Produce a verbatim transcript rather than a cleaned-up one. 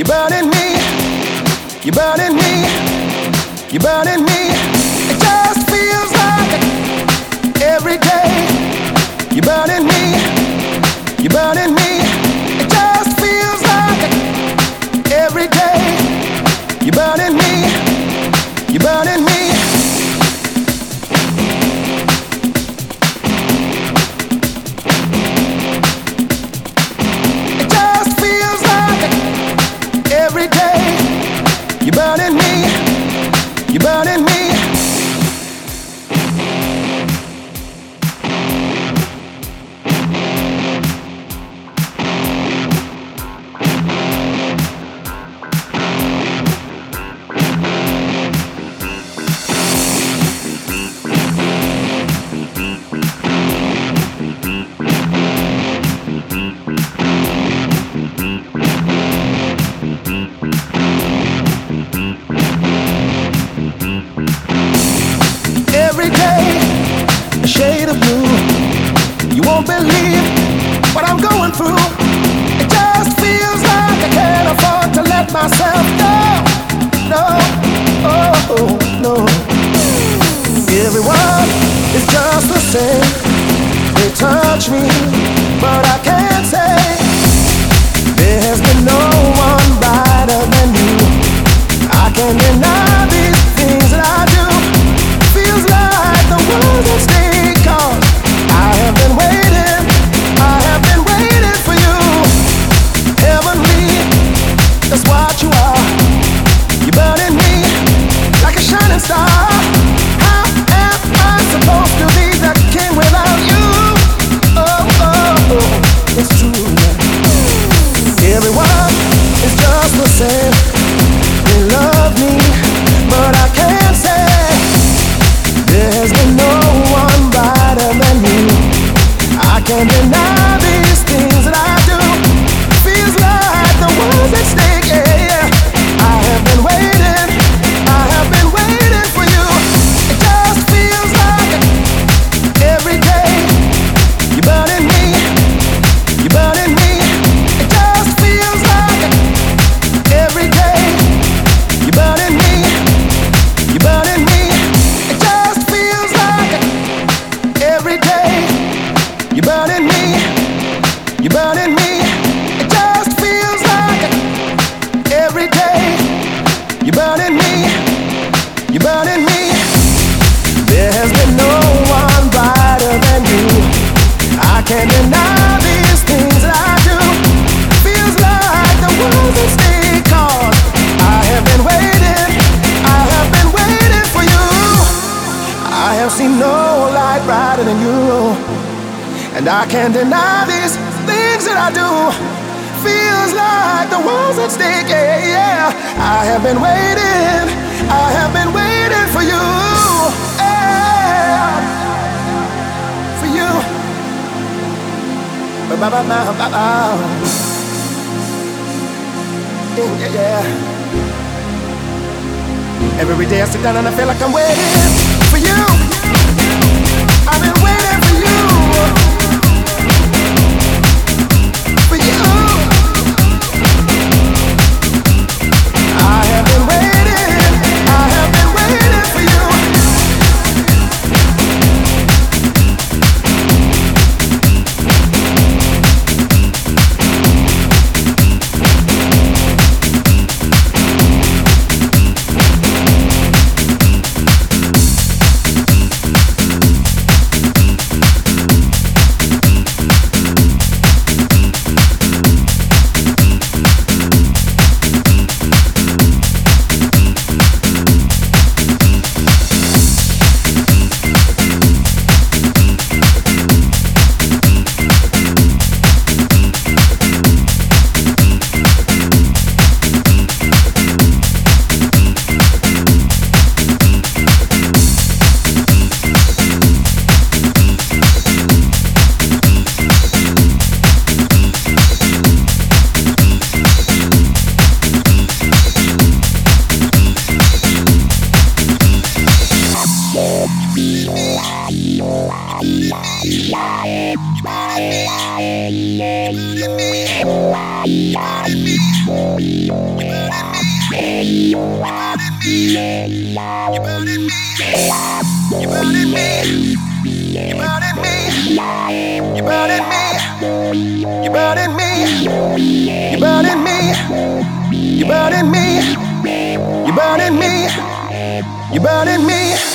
You're burning me, you're burning me, you're burning me. It just feels like it every day. You're burning me, you're burning me. It just feels like it every day. You're burning me, you're burning me. It just feels like it every day. You're burning me, you're burning me. Every day, a shade of blue. You won't believe what I'm going through. It just feels like I can't afford to let myself go. No, oh, no. Everyone is just the same. They touch me, but I can't say there's been no one brighter than you. I can't deny these things that I do. Feels like the world's at stake, 'cause I have been waiting, I have been waiting for you. Heavenly, that's what you are. You're burning me like a shining star. How am I supposed to be the king without you? Oh, oh, oh, it's true. Everyone is just the same. They love me, but I can't say there's been no one brighter than you. I can't deny these things that I do. Feels like the world's at stake, yeah. I have been waiting, I have been waiting for you. It just feels like every day. You're burning me, you're burning me. It just feels like every day. You're burning me, you're burning me. It just feels like every day. You're burning me, you're burning me. It just feels like every day. You're burning me, you're burning me. There has been no one brighter than you. I can't deny these things that I do. Feels like the world's at stake, 'cause I have been waiting, I have been waiting for you. I have seen no light brighter than you, and I can't deny these things that I do. Feels like the world's at stake, yeah, yeah. I have been waiting, I have been waiting for you, yeah. For you. Ba-ba-ba-ba-ba. Yeah, yeah. Every day I sit down and I feel like I'm waiting for you. I've been waiting for you. For you. I have been waiting, I have been waiting for you. You're burning me. You're burning me.